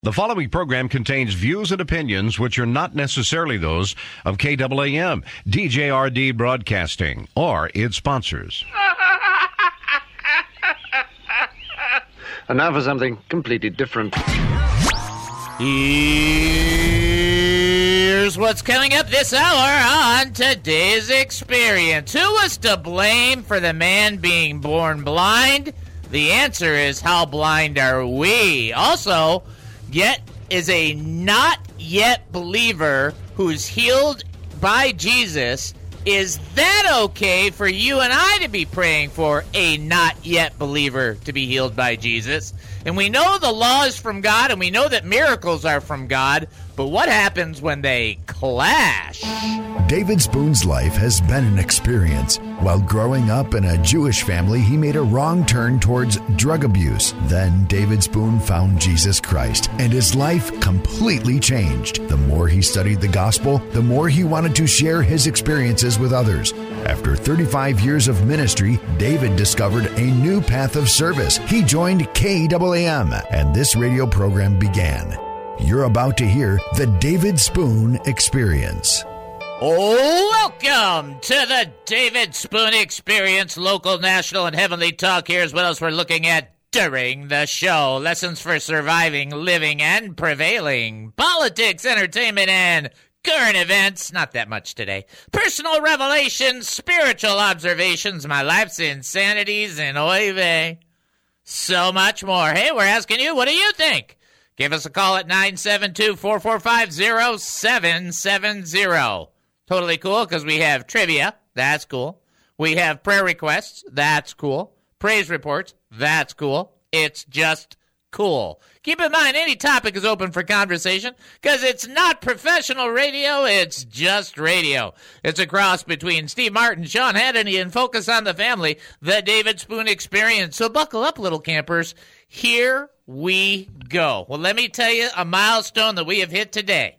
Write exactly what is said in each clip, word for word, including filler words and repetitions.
The following program contains views and opinions which are not necessarily those of K A A M, D J R D Broadcasting, or its sponsors. And now for something completely different. Here's what's coming up this hour on today's experience. Who was to blame for the man being born blind? The answer is, how blind are we? Also, yet is a not yet believer who's healed by Jesus. Is that okay for you and I to be praying for a not yet believer to be healed by Jesus? And we know the law is from God, and we know that miracles are from God, but what happens when they clash? David Spoon's life has been an experience. While growing up in a Jewish family, he made a wrong turn towards drug abuse. Then David Spoon found Jesus Christ, and his life completely changed. The more he studied the gospel, the more he wanted to share his experiences with others. After thirty-five years of ministry, David discovered a new path of service. He joined K A A M, and this radio program began. You're about to hear the David Spoon Experience. Welcome to the David Spoon Experience, local, national, and heavenly talk. Here's what else we're looking at during the show. Lessons for surviving, living, and prevailing. Politics, entertainment, and current events. Not that much today. Personal revelations, spiritual observations, my life's insanities, and oy vey. So much more. Hey, we're asking you, what do you think? Give us a call at nine seven two, four four five, zero seven seven zero. Totally cool, because we have trivia. That's cool. We have prayer requests. That's cool. Praise reports. That's cool. It's just cool. Keep in mind, any topic is open for conversation, because it's not professional radio, it's just radio. It's a cross between Steve Martin, Sean Hannity, and Focus on the Family, the David Spoon Experience. So buckle up, little campers. Here we go. Well, let me tell you a milestone that we have hit today.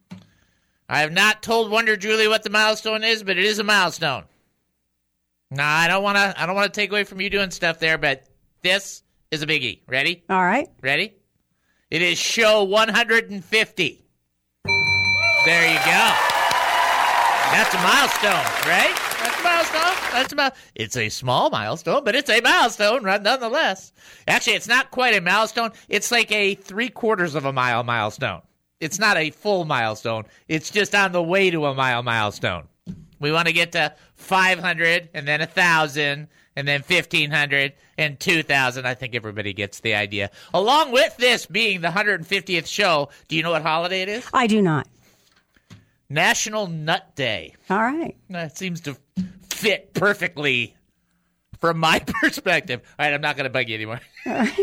I have not told Wonder Julie what the milestone is, but it is a milestone. Nah, I don't want to I don't want to take away from you doing stuff there, but this is a biggie. Ready? All right. Ready? It is show one hundred fifty. There you go. That's a milestone, right? That's a milestone. That's about. It's a small milestone, but it's a milestone, right? Nonetheless. Actually, it's not quite a milestone. It's like a three quarters of a mile milestone. It's not a full milestone. It's just on the way to a mile milestone. We want to get to five hundred, and then one thousand, and then fifteen hundred, and two thousand. I think everybody gets the idea. Along with this being the one hundred fiftieth show, do you know what holiday it is? I do not. National Nut Day. All right. That seems to fit perfectly from my perspective. All right, I'm not going to bug you anymore. All right.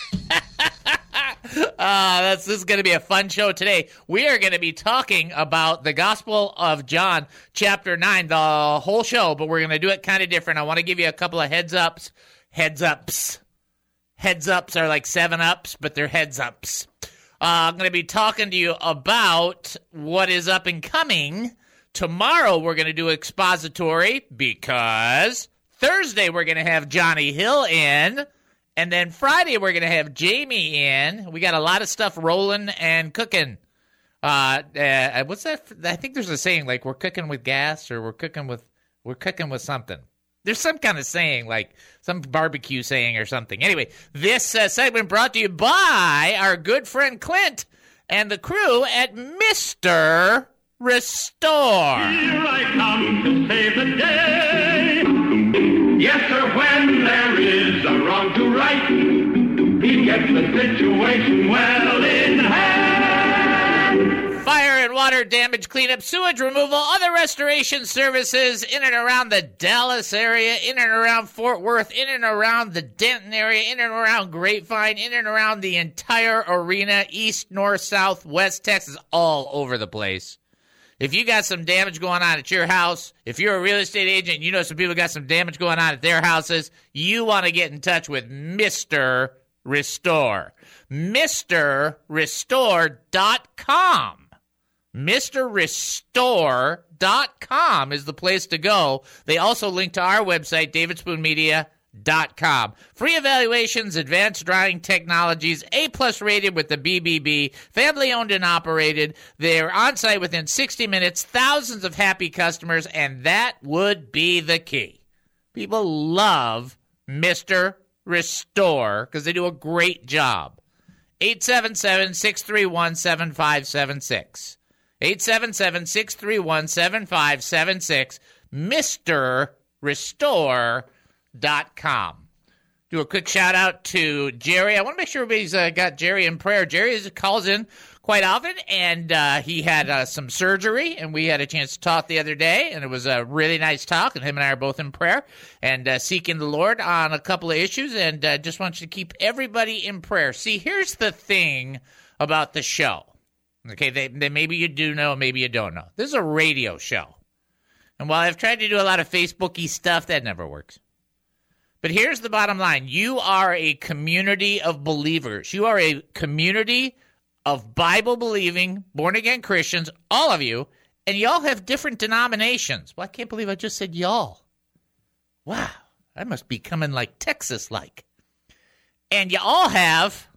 Uh, that's, this is going to be a fun show today. We are going to be talking about the Gospel of John, chapter nine, the whole show, but we're going to do it kind of different. I want to give you a couple of heads ups. Heads ups. Heads ups are like seven ups, but they're heads ups. Uh, I'm going to be talking to you about what is up and coming. Tomorrow we're going to do expository because Thursday we're going to have Johnny Hill in. And then Friday, we're going to have Jamie in. We got a lot of stuff rolling and cooking. Uh, uh, what's that? I think there's a saying like we're cooking with gas or we're cooking with we're cooking with something. There's some kind of saying, like some barbecue saying or something. Anyway, this uh, segment brought to you by our good friend Clint and the crew at Mister Restore. Here I come to save the day. Yes, sir, when there is a wrong to right, he gets the situation well in hand. Fire and water damage cleanup, sewage removal, other restoration services in and around the Dallas area, in and around Fort Worth, in and around the Denton area, in and around Grapevine, in and around the entire arena, east, north, south, west Texas, all over the place. If you got some damage going on at your house, if you're a real estate agent and you know some people got some damage going on at their houses, you want to get in touch with Mister Restore. Mister Restore dot com. Mister Restore dot com is the place to go. They also link to our website, david spoon media dot com. Free evaluations, advanced drying technologies, A-plus rated with the B B B, family-owned and operated. They're on-site within sixty minutes, thousands of happy customers, and that would be the key. People love Mister Restore because they do a great job. eight seven seven, six three one, seven five seven six. eight seven seven, six three one, seven five seven six. Mister Restore dot com. Do a quick shout out to Jerry. I want to make sure everybody's uh, got Jerry in prayer. Jerry is, calls in quite often, and uh, he had uh, some surgery, and we had a chance to talk the other day, and it was a really nice talk, and him and I are both in prayer and uh, seeking the Lord on a couple of issues, and uh, just want you to keep everybody in prayer. See, here's the thing about the show. Okay, they, they, maybe you do know, maybe you don't know. This is a radio show. And while I've tried to do a lot of Facebook-y stuff, that never works. But here's the bottom line. You are a community of believers. You are a community of Bible-believing, born-again Christians, all of you, and y'all have different denominations. Well, I can't believe I just said y'all. Wow, I must be coming like Texas-like. And you all have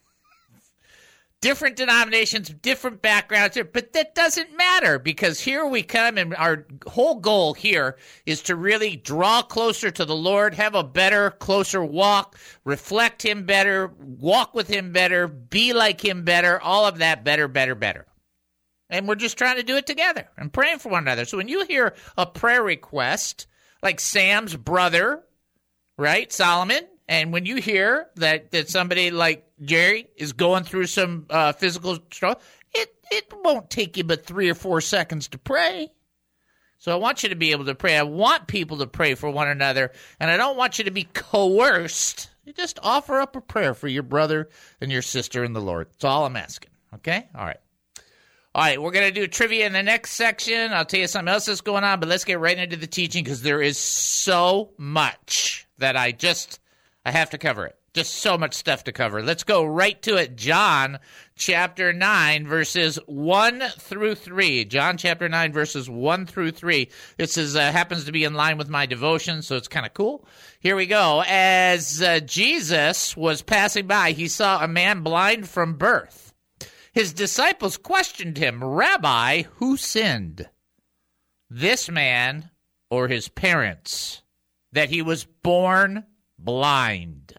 different denominations, different backgrounds, but that doesn't matter because here we come, and our whole goal here is to really draw closer to the Lord, have a better, closer walk, reflect Him better, walk with Him better, be like Him better, all of that better, better, better. And we're just trying to do it together and praying for one another. So when you hear a prayer request, like Sam's brother, right, Solomon, and when you hear that, that somebody like Jerry is going through some uh, physical struggle, it, it won't take you but three or four seconds to pray. So I want you to be able to pray. I want people to pray for one another, and I don't want you to be coerced. You just offer up a prayer for your brother and your sister in the Lord. That's all I'm asking, okay? All right. All right, we're going to do trivia in the next section. I'll tell you something else that's going on, but let's get right into the teaching because there is so much that I just... I have to cover it. Just so much stuff to cover. Let's go right to it. John chapter nine, verses one through three. John chapter nine, verses one through three. This is uh, happens to be in line with my devotion, so it's kind of cool. Here we go. As uh, Jesus was passing by, he saw a man blind from birth. His disciples questioned him, "Rabbi, who sinned, this man or his parents, that he was born blind?"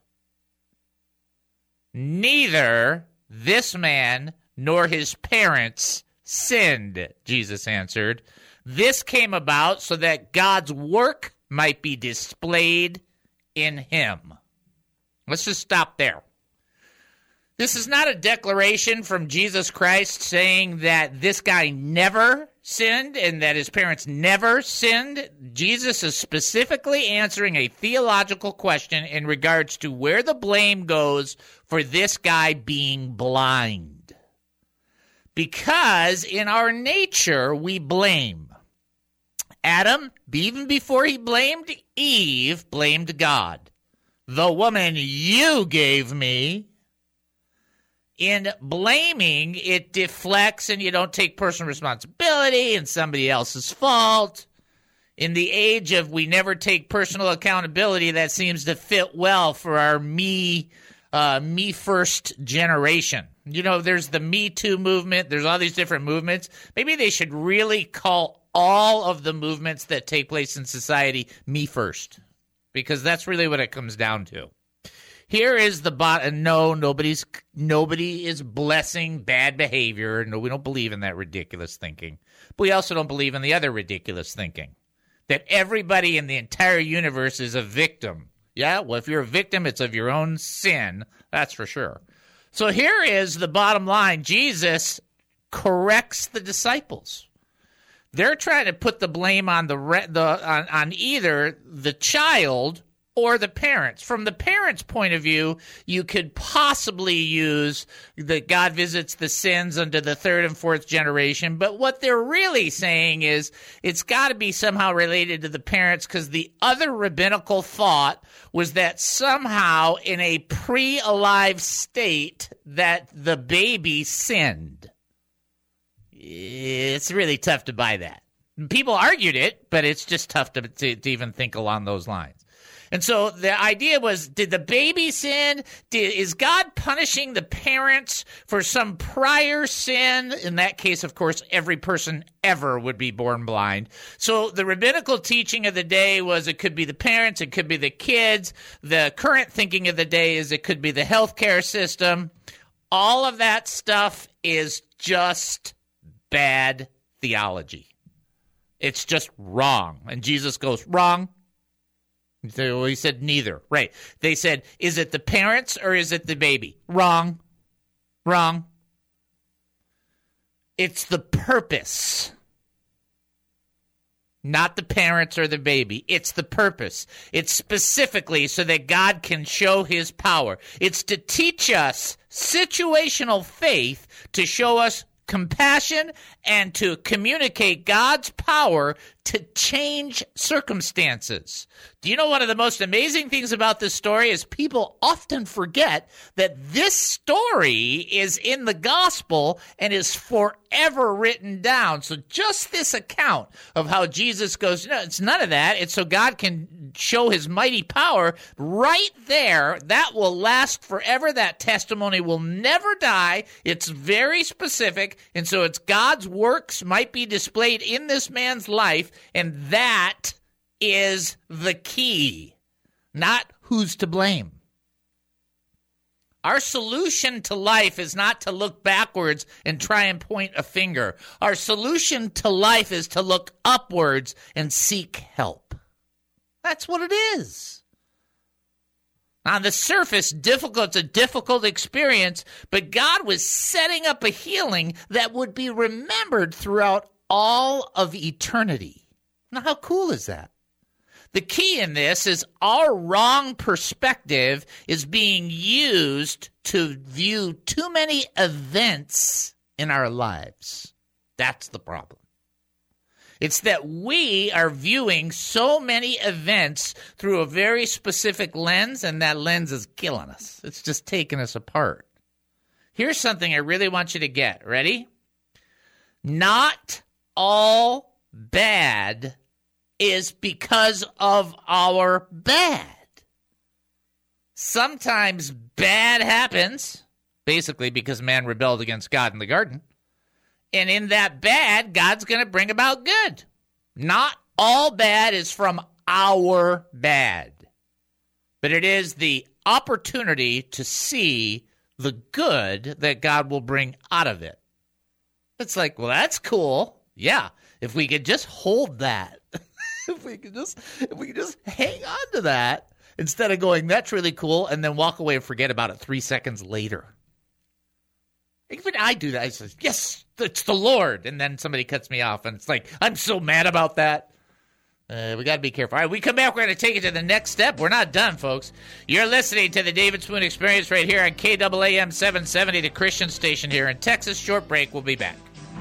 "Neither this man nor his parents sinned," Jesus answered. "This came about so that God's work might be displayed in him." Let's just stop there. This is not a declaration from Jesus Christ saying that this guy never sinned and that his parents never sinned. Jesus is specifically answering a theological question in regards to where the blame goes for this guy being blind. Because in our nature, we blame. Adam, even before he blamed Eve, blamed God. "The woman you gave me." In blaming, it deflects and you don't take personal responsibility and somebody else's fault. In the age of we never take personal accountability, that seems to fit well for our me, uh, me first generation. You know, there's the Me Too movement. There's all these different movements. Maybe they should really call all of the movements that take place in society me first, because that's really what it comes down to. Here is the bottom. No, nobody's nobody is blessing bad behavior. No, we don't believe in that ridiculous thinking. But we also don't believe in the other ridiculous thinking, that everybody in the entire universe is a victim. Yeah, well, if you're a victim, it's of your own sin. That's for sure. So here is the bottom line. Jesus corrects the disciples. They're trying to put the blame on the, the on, on either the child or the parents. From the parents' point of view, you could possibly use that God visits the sins unto the third and fourth generation. But what they're really saying is it's got to be somehow related to the parents, because the other rabbinical thought was that somehow in a pre-alive state that the baby sinned. It's really tough to buy that. People argued it, but it's just tough to, to, to even think along those lines. And so the idea was, did the baby sin? Did, is God punishing the parents for some prior sin? In that case, of course, every person ever would be born blind. So the rabbinical teaching of the day was it could be the parents, it could be the kids. The current thinking of the day is it could be the healthcare system. All of that stuff is just bad theology. It's just wrong. And Jesus goes, wrong. Well, he said neither. Right. They said, is it the parents or is it the baby? Wrong. Wrong. It's the purpose. Not the parents or the baby. It's the purpose. It's specifically so that God can show his power. It's to teach us situational faith, to show us compassion, and to communicate God's power to change circumstances. Do you know one of the most amazing things about this story is people often forget that this story is in the gospel and is forever written down. So just this account of how Jesus goes, no, it's none of that. It's so God can show his mighty power right there. That will last forever. That testimony will never die. It's very specific. And so it's God's works might be displayed in this man's life. And that is the key, not who's to blame. Our solution to life is not to look backwards and try and point a finger. Our solution to life is to look upwards and seek help. That's what it is. On the surface, difficult, it's a difficult experience, but God was setting up a healing that would be remembered throughout all of eternity. Now, how cool is that? The key in this is our wrong perspective is being used to view too many events in our lives. That's the problem. It's that we are viewing so many events through a very specific lens, and that lens is killing us. It's just taking us apart. Here's something I really want you to get. Ready? Not all bad is because of our bad. Sometimes bad happens, basically because man rebelled against God in the garden. And in that bad, God's going to bring about good. Not all bad is from our bad, but it is the opportunity to see the good that God will bring out of it. It's like, well, that's cool. Yeah, if we could just hold that. If we could just if we could just hang on to that instead of going, that's really cool, and then walk away and forget about it three seconds later. Even I do that. I say, yes, it's the Lord. And then somebody cuts me off, and it's like, I'm so mad about that. Uh, we got to be careful. All right, we come back, we're going to take it to the next step. We're not done, folks. You're listening to the David Spoon Experience right here on K A A M seven seventy, the Christian station here in Texas. Short break. We'll be back.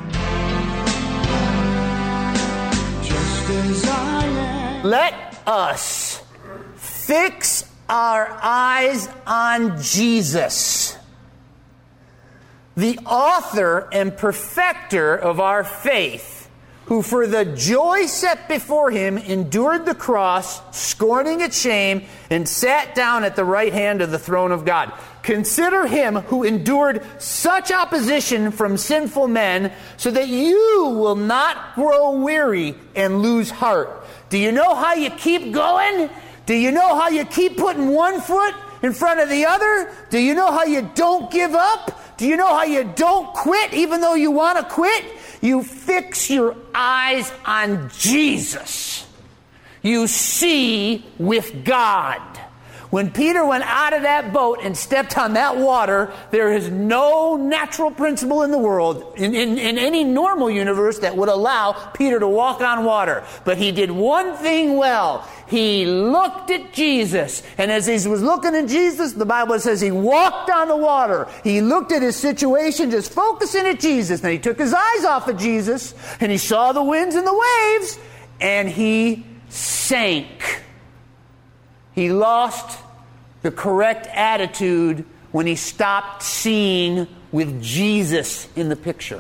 Let us fix our eyes on Jesus, the author and perfecter of our faith, who for the joy set before him endured the cross, scorning its shame, and sat down at the right hand of the throne of God. Consider him who endured such opposition from sinful men, so that you will not grow weary and lose heart. Do you know how you keep going? Do you know how you keep putting one foot in front of the other? Do you know how you don't give up? Do you know how you don't quit even though you want to quit? You fix your eyes on Jesus. You see with God. When Peter went out of that boat and stepped on that water, there is no natural principle in the world, in, in, in any normal universe, that would allow Peter to walk on water. But he did one thing well. He looked at Jesus. And as he was looking at Jesus, the Bible says he walked on the water. He looked at his situation, just focusing at Jesus. Then he took his eyes off of Jesus, and he saw the winds and the waves, and he sank. He lost the correct attitude when he stopped seeing with Jesus in the picture.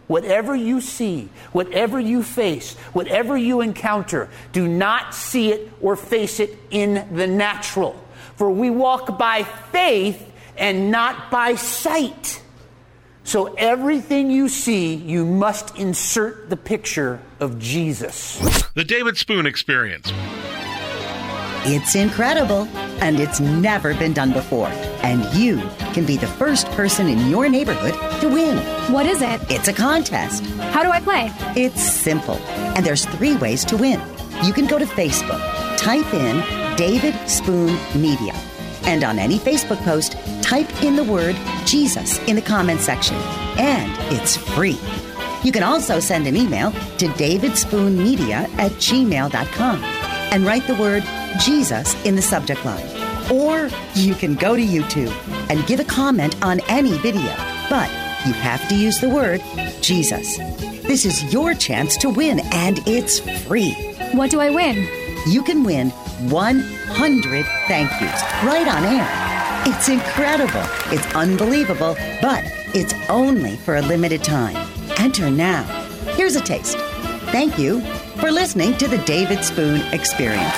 whatever you see, whatever you face, whatever you encounter, do not see it or face it in the natural. For we walk by faith and not by sight. So everything you see, you must insert the picture of Jesus. The David Spoon Experience. It's incredible, and it's never been done before. And you can be the first person in your neighborhood to win. What is it? It's a contest. How do I play? It's simple, and there's three ways to win. You can go to Facebook, type in David Spoon Media, and on any Facebook post, type in the word Jesus in the comment section, and it's free. You can also send an email to davidspoonmedia at gmail dot com and write the word Jesus in the subject line. Or you can go to YouTube and give a comment on any video, but you have to use the word Jesus. This is your chance to win, and it's free. What do I win? You can win one hundred thank yous right on air. It's incredible. It's unbelievable, but it's only for a limited time. Enter now. Here's a taste. Thank you for listening to the David Spoon Experience.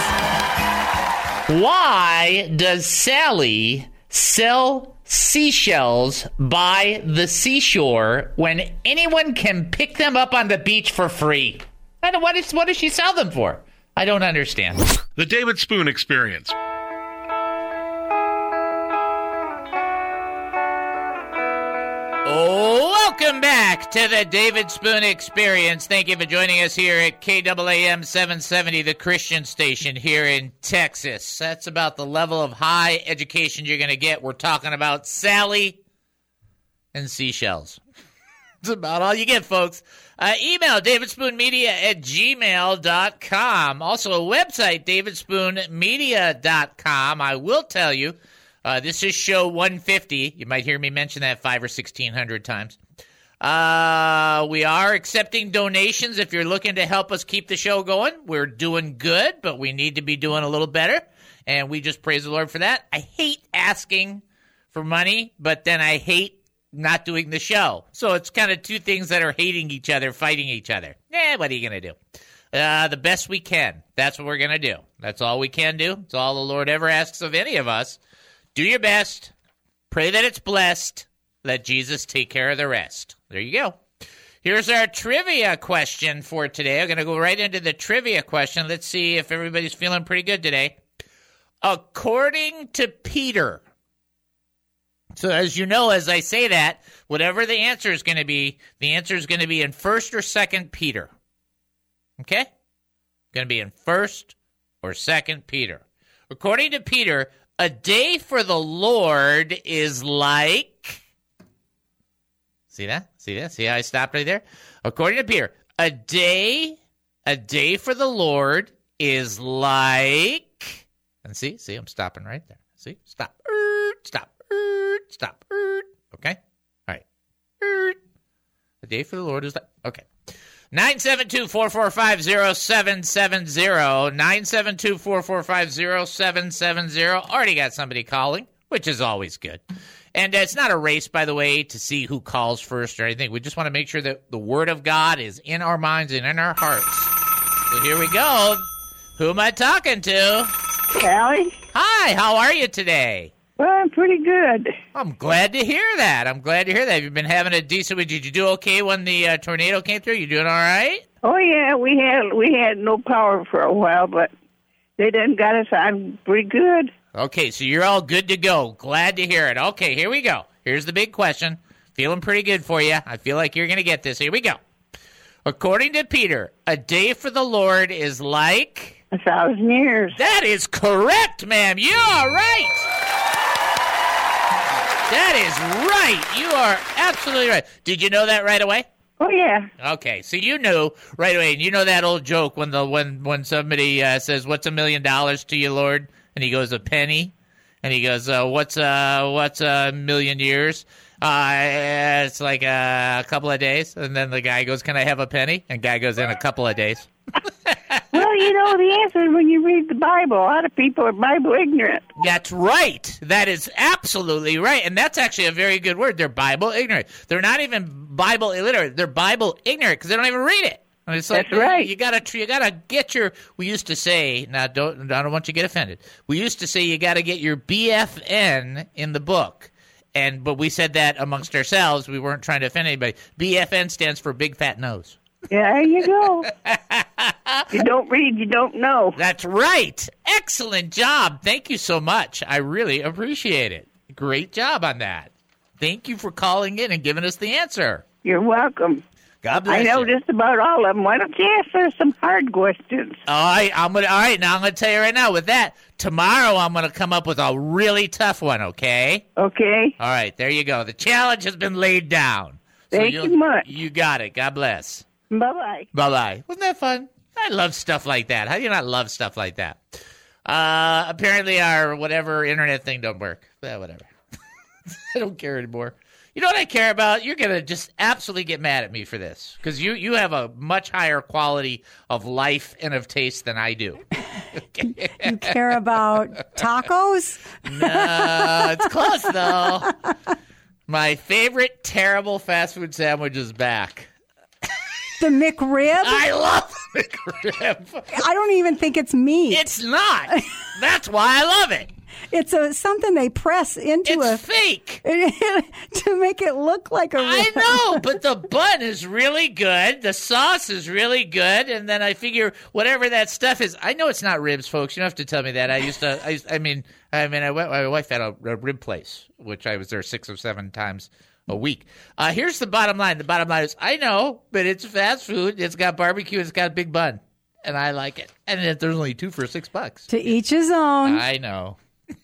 Why does Sally sell seashells by the seashore when anyone can pick them up on the beach for free? I don't, what, is, what does she sell them for? I don't understand. The David Spoon Experience. Welcome back to the David Spoon Experience. Thank you for joining us here at K A A M seven seventy, the Christian station here in Texas. That's about the level of high education you're going to get. We're talking about Sally and seashells. That's about all you get, folks. Uh, email davidspoonmedia at gmail dot com. Also a website, davidspoonmedia dot com. I will tell you, uh, this is show one fifty. You might hear me mention that five or sixteen hundred times. Uh, we are accepting donations if you're looking to help us keep the show going. We're doing good, but we need to be doing a little better, and we just praise the Lord for that. I hate asking for money, but then I hate not doing the show. So it's kind of two things that are hating each other, fighting each other. Eh, what are you going to do? Uh, the best we can. That's what we're going to do. That's all we can do. It's all the Lord ever asks of any of us. Do your best. Pray that it's blessed. Let Jesus take care of the rest. There you go. Here's our trivia question for today. I'm going to go right into the trivia question. Let's see if everybody's feeling pretty good today. According to Peter. So as you know, as I say that, whatever the answer is going to be, the answer is going to be in First or Second Peter. Okay? Going to be in First or Second Peter. According to Peter, a day for the Lord is like... See that? See that? See how I stopped right there? According to Peter, a day, a day for the Lord is like... And see? See, I'm stopping right there. See? Stop. Stop. Stop. Okay? All right. A day for the Lord is like... Okay. nine seven two, four four five, zero seven seven zero. nine seven two, four four five, zero seven seven zero. Already got somebody calling, which is always good. And uh, it's not a race, by the way, to see who calls first or anything. We just want to make sure that the Word of God is in our minds and in our hearts. So here we go. Who am I talking to? Callie. Hi, how are you today? Well, I'm pretty good. I'm glad to hear that. I'm glad to hear that. You've been having a decent week. Did you do okay when the uh, tornado came through? You doing all right? Oh, yeah, we had we had no power for a while, but they done got us on pretty good. Okay, so you're all good to go. Glad to hear it. Okay, here we go. Here's the big question. Feeling pretty good for you. I feel like you're going to get this. Here we go. According to Peter, a day for the Lord is like... A thousand years. That is correct, ma'am. You are right. That is right. You are absolutely right. Did you know that right away? Oh, yeah. Okay, so you knew right away. And you know that old joke when the when, when somebody uh, says, what's a million dollars to you, Lord? And he goes, a penny. And he goes, uh, what's uh, what's a million years? Uh, it's like a couple of days. And then the guy goes, can I have a penny? And guy goes, in a couple of days. Well, you know, the answer is when you read the Bible. A lot of people are Bible ignorant. That's right. That is absolutely right. And that's actually a very good word. They're Bible ignorant. They're not even Bible illiterate. They're Bible ignorant because they don't even read it. And it's like, That's right. You gotta, you gotta get your. We used to say, now don't, I don't want you to get offended. We used to say you gotta get your B F N in the book, and but we said that amongst ourselves. We weren't trying to offend anybody. B F N stands for big fat nose. Yeah, there you go. You don't read, you don't know. That's right. Excellent job. Thank you so much. I really appreciate it. Great job on that. Thank you for calling in and giving us the answer. You're welcome. God bless I know you. just about all of them. Why don't you answer some hard questions? All right, I'm gonna. All right, now I'm gonna tell you right now. With that, tomorrow I'm gonna come up with a really tough one. Okay. Okay. All right, there you go. The challenge has been laid down. So Thank you much. You got it. God bless. Bye bye. Bye bye. Wasn't that fun? I love stuff like that. How do you not love stuff like that? Uh, apparently our whatever internet thing don't work. Well, whatever. I don't care anymore. You know what I care about? You're going to just absolutely get mad at me for this because you, you have a much higher quality of life and of taste than I do. You care about tacos? No, it's close, though. My favorite terrible fast food sandwich is back. The McRib? I love the McRib. I don't even think it's meat. It's not. That's why I love it. It's a something they press into it's a fake to make it look like a rib. I know, but the bun is really good. The sauce is really good, and then I figure whatever that stuff is. I know it's not ribs, folks. You don't have to tell me that. I used to. I, used, I mean, I mean, I went. My wife had a, a rib place, which I was there six or seven times a week. Uh, here's the bottom line. The bottom line is, I know, but it's fast food. It's got barbecue. It's got a big bun, and I like it. And there's only two for six bucks. To each his own. I know.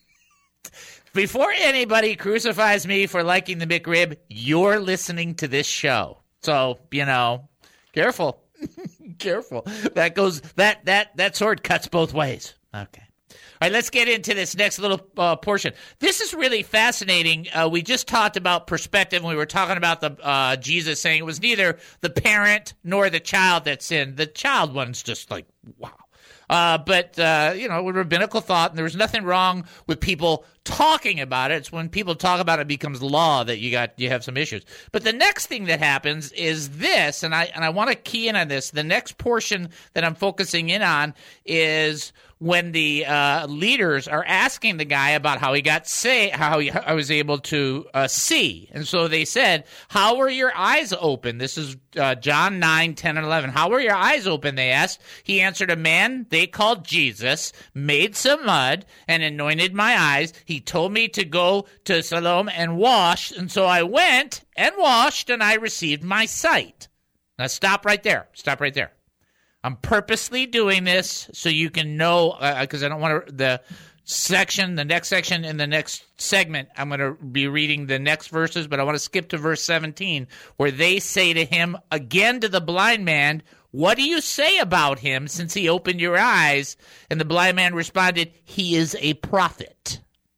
Before anybody crucifies me for liking the McRib, you're listening to this show. So, you know, careful. Careful. That goes that that that sword cuts both ways. Okay. All right, let's get into this next little uh, portion. This is really fascinating. Uh, we just talked about perspective, and we were talking about the uh, Jesus saying it was neither the parent nor the child that sinned. The child one's just like, wow. Uh, but, uh, you know, with rabbinical thought, and there was nothing wrong with people talking about it. It's when people talk about it, it becomes law that you got you have some issues. But the next thing that happens is this, and I and I want to key in on this. The next portion that I'm focusing in on is when the uh, leaders are asking the guy about how he got say how he I was able to uh, see, and so they said, "How were your eyes open?" This is uh, John nine, ten, and eleven. How were your eyes open? They asked. He answered, "A man they called Jesus made some mud and anointed my eyes. He told me to go to Siloam and wash, and so I went and washed, and I received my sight." Now stop right there. Stop right there. I'm purposely doing this so you can know, because uh, I don't want to, the section, the next section in the next segment, I'm going to be reading the next verses, but I want to skip to verse seventeen, where they say to him, again to the blind man, "What do you say about him since he opened your eyes?" And the blind man responded, "He is a prophet."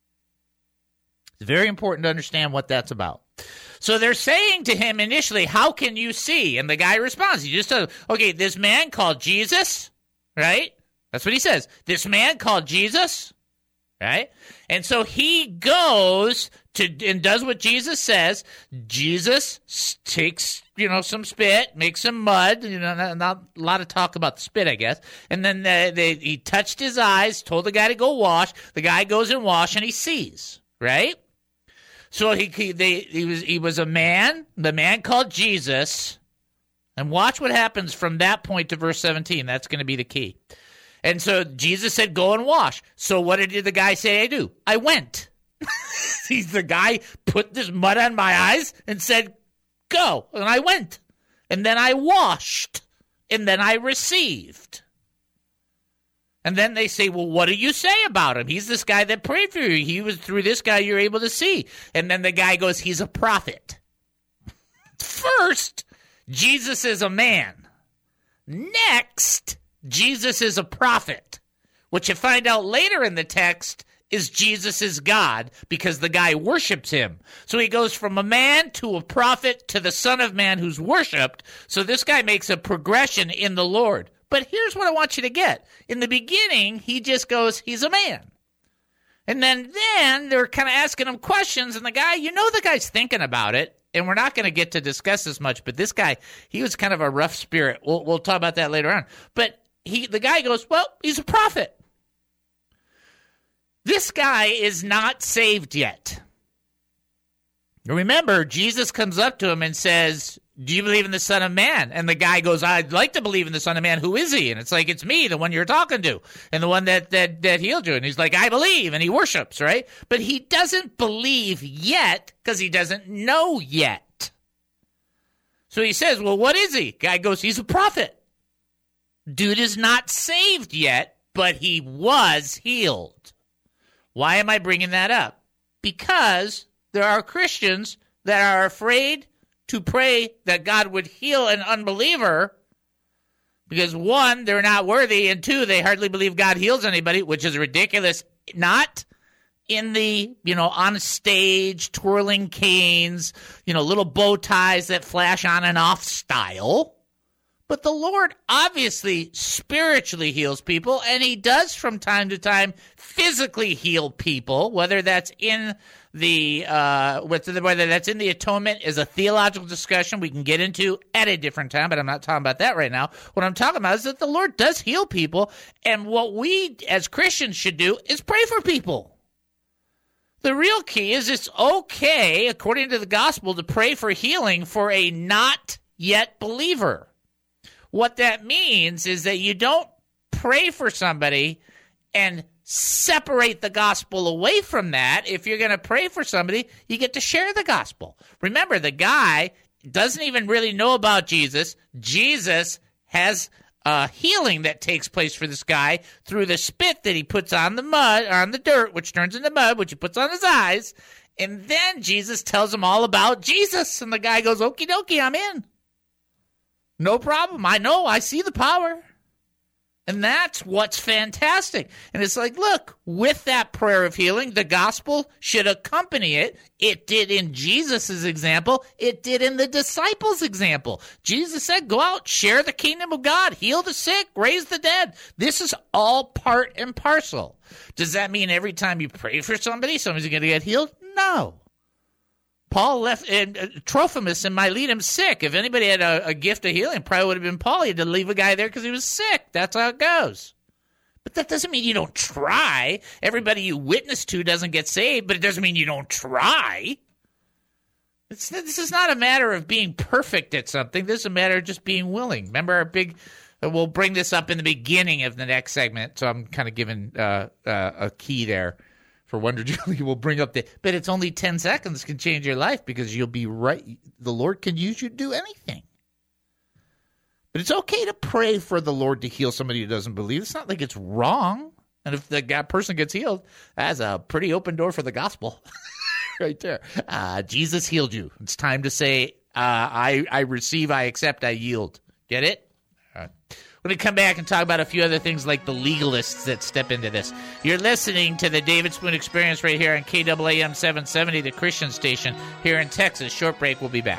It's very important to understand what that's about. So they're saying to him initially, "How can you see?" And the guy responds. He just says, okay, this man called Jesus, right? That's what he says. This man called Jesus, right? And so he goes to and does what Jesus says. Jesus takes, you know, some spit, makes some mud. You know, not, not a lot of talk about the spit, I guess. And then they, they, he touched his eyes, told the guy to go wash. The guy goes and wash, and he sees, right? So he he, they, he was he was a man, the man called Jesus, and watch what happens from that point to verse seventeen. That's going to be the key. And so Jesus said, "Go and wash." So what did the guy say I do? I went. He's the guy put this mud on my eyes and said, "Go," and I went, and then I washed, and then I received. And then they say, "Well, what do you say about him? He's this guy that prayed for you. He was through this guy you're able to see." And then the guy goes, "He's a prophet." First, Jesus is a man. Next, Jesus is a prophet. What you find out later in the text is Jesus is God because the guy worships him. So he goes from a man to a prophet to the Son of Man who's worshipped. So this guy makes a progression in the Lord. But here's what I want you to get. In the beginning, he just goes, he's a man. And then, then they're kind of asking him questions, and the guy, you know the guy's thinking about it. and we're not going to get to discuss this much, but this guy, he was kind of a rough spirit. We'll, we'll talk about that later on. But he, the guy goes, well, he's a prophet. This guy is not saved yet. Remember, Jesus comes up to him and says, do you believe in the Son of Man? And the guy goes, I'd like to believe in the Son of Man. Who is he? And it's like, it's me, the one you're talking to, and the one that, that, that healed you. And he's like, I believe, and he worships, right? But he doesn't believe yet because he doesn't know yet. So he says, well, what is he? Guy goes, he's a prophet. Dude is not saved yet, but he was healed. Why am I bringing that up? Because there are Christians that are afraid to pray that God would heal an unbeliever because, one, they're not worthy, and two, they hardly believe God heals anybody, which is ridiculous. Not in the, you know, on stage, twirling canes, you know, little bow ties that flash on and off style. But the Lord obviously spiritually heals people, and he does from time to time physically heal people, whether that's in the uh, whether that's in the atonement is a theological discussion we can get into at a different time, but I'm not talking about that right now. What I'm talking about is that the Lord does heal people, and what we as Christians should do is pray for people. The real key is it's okay, according to the gospel, to pray for healing for a not yet believer. What that means is that you don't pray for somebody and separate the gospel away from that. If you're going to pray for somebody, you get to share the gospel. Remember, the guy doesn't even really know about Jesus. Jesus has a healing that takes place for this guy through the spit that he puts on the mud, on the dirt, which turns into mud, which he puts on his eyes. And then Jesus tells him all about Jesus. And the guy goes, okie dokie, I'm in. No problem. I know. I see the power. And that's what's fantastic. And it's like, look, with that prayer of healing, the gospel should accompany it. It did in Jesus' example. It did in the disciples' example. Jesus said, go out, share the kingdom of God, heal the sick, raise the dead. This is all part and parcel. Does that mean every time you pray for somebody, somebody's going to get healed? No. Paul left, and uh, Trophimus and Miletum sick. If anybody had a, a gift of healing, probably would have been Paul. He had to leave a guy there because he was sick. That's how it goes. But that doesn't mean you don't try. Everybody you witness to doesn't get saved, but it doesn't mean you don't try. It's, this is not a matter of being perfect at something. This is a matter of just being willing. Remember our big, uh, we'll bring this up in the beginning of the next segment, so I'm kind of giving uh, uh, a key there. For Wonder Julie, we'll bring up the, but it's only ten seconds can change your life because you'll be right. The Lord can use you to do anything. But it's okay to pray for the Lord to heal somebody who doesn't believe. It's not like it's wrong. And if the guy, person gets healed, that's a pretty open door for the gospel right there. Uh, Jesus healed you. It's time to say, uh, I, I receive, I accept, I yield. Get it? All right. We're going to come back and talk about a few other things like the legalists that step into this. You're listening to the David Spoon Experience right here on K A A M seven seventy, the Christian station here in Texas. Short break. We'll be back.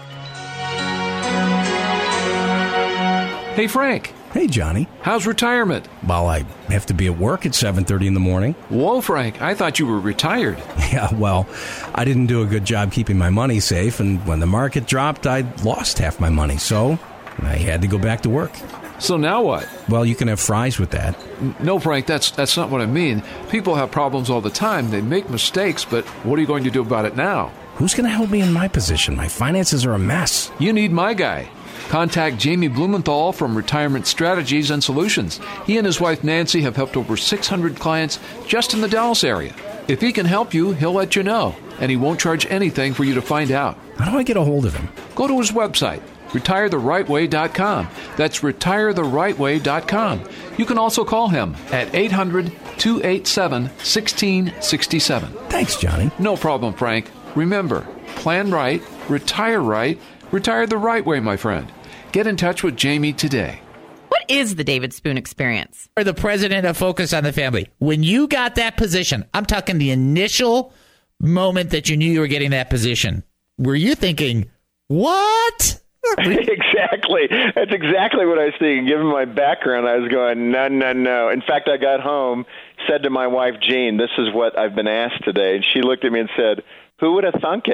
Hey, Frank. Hey, Johnny. How's retirement? Well, I have to be at work at seven thirty in the morning. Whoa, Frank. I thought you were retired. Yeah, well, I didn't do a good job keeping my money safe, and when the market dropped, I lost half my money, so I had to go back to work. So now what? Well, you can have fries with that. No, Frank, that's that's not what I mean. People have problems all the time. They make mistakes, but what are you going to do about it now? Who's going to help me in my position? My finances are a mess. You need my guy. Contact Jamie Blumenthal from Retirement Strategies and Solutions. He and his wife Nancy have helped over six hundred clients just in the Dallas area. If he can help you, he'll let you know, and he won't charge anything for you to find out. How do I get a hold of him? Go to his website, retire the right way dot com. That's retire the right way dot com. You can also call him at eight hundred, two eight seven, one six six seven. Thanks, Johnny. No problem, Frank. Remember, plan right, retire right, retire the right way, my friend. Get in touch with Jamie today. What is the David Spoon Experience? Or the president of Focus on the Family. When you got that position, I'm talking the initial moment that you knew you were getting that position, were you thinking, what? Exactly. That's exactly what I was thinking. Given my background, I was going, no, no, no. In fact, I got home, said to my wife, Jean, this is what I've been asked today. And she looked at me and said, who would have thunk it?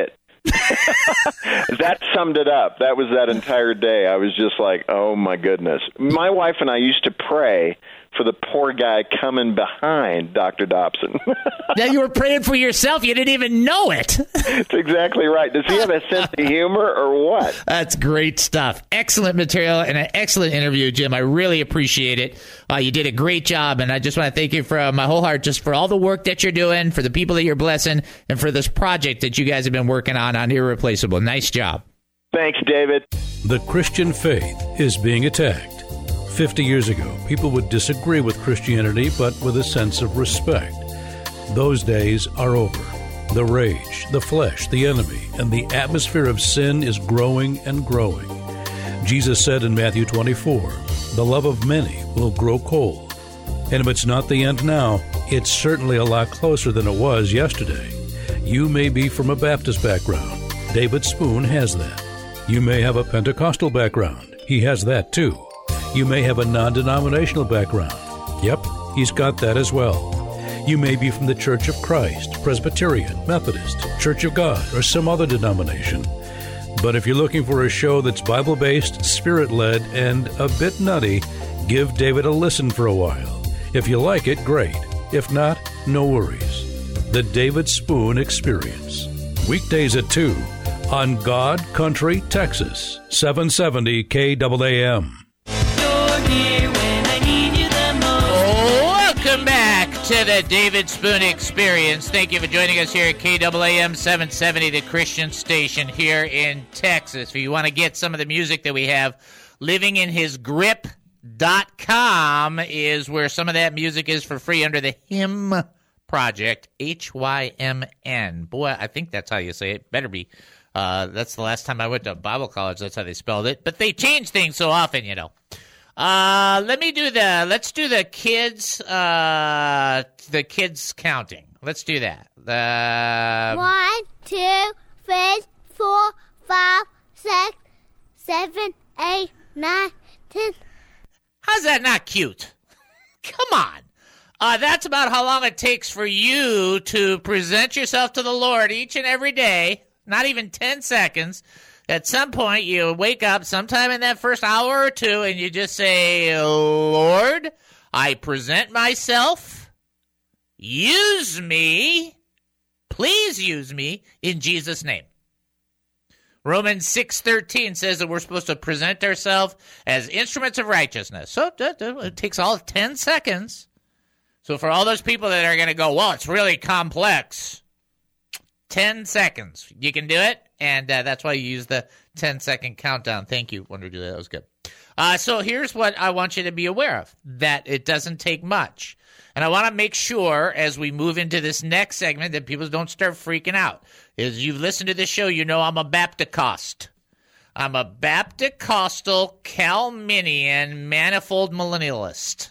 That summed it up. That was that entire day. I was just like, oh, my goodness. My wife and I used to pray for the poor guy coming behind Doctor Dobson. Now you were praying for yourself. You didn't even know it. That's exactly right. Does he have a sense of humor or what? That's great stuff. Excellent material and an excellent interview, Jim. I really appreciate it. Uh, you did a great job, and I just want to thank you from my whole heart just for all the work that you're doing, for the people that you're blessing, and for this project that you guys have been working on on Irreplaceable. Nice job. Thanks, David. The Christian faith is being attacked. Fifty years ago, people would disagree with Christianity, but with a sense of respect. Those days are over. The rage, the flesh, the enemy, and the atmosphere of sin is growing and growing. Jesus said in Matthew twenty-four, the love of many will grow cold. And if it's not the end now, it's certainly a lot closer than it was yesterday. You may be from a Baptist background. David Spoon has that. You may have a Pentecostal background. He has that too. You may have a non-denominational background. Yep, he's got that as well. You may be from the Church of Christ, Presbyterian, Methodist, Church of God, or some other denomination. But if you're looking for a show that's Bible-based, Spirit-led, and a bit nutty, give David a listen for a while. If you like it, great. If not, no worries. The David Spoon Experience. Weekdays at two on God Country, Texas, seven seventy K A A M. Welcome back to the David Spoon Experience. Thank you for joining us here at K A A M seven seventy, the Christian station here in Texas. If you want to get some of the music that we have, living in his grip dot com is where some of that music is for free under the Hymn Project, H Y M N. Boy, I think that's how you say it. Better be. Uh, that's the last time I went to Bible college. That's how they spelled it. But they change things so often, you know. Uh, let me do the, let's do the kids, uh, the kids counting. Let's do that. The One, two, three, four, five, six, seven, eight, nine, ten. How's that not cute? Come on. Uh, that's about how long it takes for you to present yourself to the Lord each and every day. Not even ten seconds. At some point, you wake up sometime in that first hour or two, and you just say, Lord, I present myself. Use me. Please use me in Jesus' name. Romans six thirteen says that we're supposed to present ourselves as instruments of righteousness. So it takes all ten seconds. So for all those people that are going to go, well, it's really complex, ten seconds. You can do it. And uh, that's why you use the ten-second countdown. Thank you, Wonder Julia. That was good. Uh, so here's what I want you to be aware of, that it doesn't take much. And I want to make sure as we move into this next segment that people don't start freaking out. As you've listened to this show, you know I'm a Baptist. I'm a Baptist-Costal, Calminian, manifold millennialist.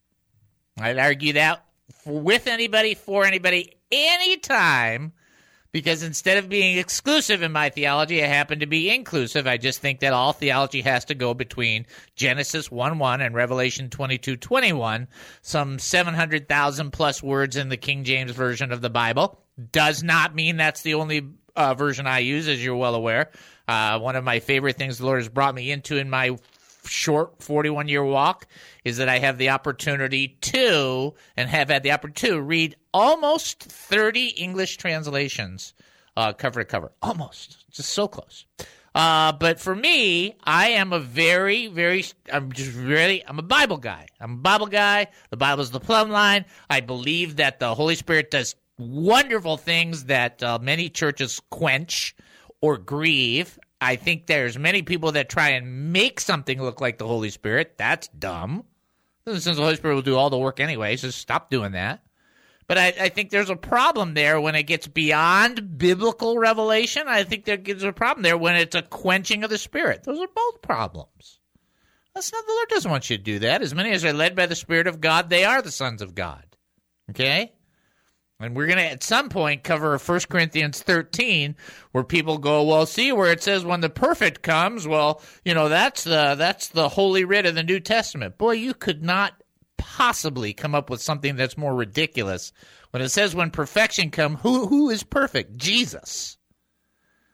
I'd argue that with anybody, for anybody, anytime. Because instead of being exclusive in my theology, I happen to be inclusive. I just think that all theology has to go between Genesis one one and Revelation twenty-two twenty-one, some seven hundred thousand plus words in the King James Version of the Bible. Does not mean that's the only uh, version I use, as you're well aware. Uh, one of my favorite things the Lord has brought me into in my short forty-one-year walk is that I have the opportunity to, and have had the opportunity to, read almost thirty English translations uh, cover to cover. Almost. Just so close. Uh, but for me, I am a very, very, I'm just really, I'm a Bible guy. I'm a Bible guy. The Bible's the plumb line. I believe that the Holy Spirit does wonderful things that uh, many churches quench or grieve. I think there's many people that try and make something look like the Holy Spirit. That's dumb. Since the Holy Spirit will do all the work anyway, so stop doing that. But I, I think there's a problem there when it gets beyond biblical revelation. I think there's a problem there when it's a quenching of the Spirit. Those are both problems. That's not, the Lord doesn't want you to do that. As many as are led by the Spirit of God, they are the sons of God. Okay? And we're going to, at some point, cover First Corinthians thirteen, where people go, well, see, where it says when the perfect comes, well, you know, that's the, that's the holy writ of the New Testament. Boy, you could not possibly come up with something that's more ridiculous. When it says when perfection comes, who who is perfect? Jesus.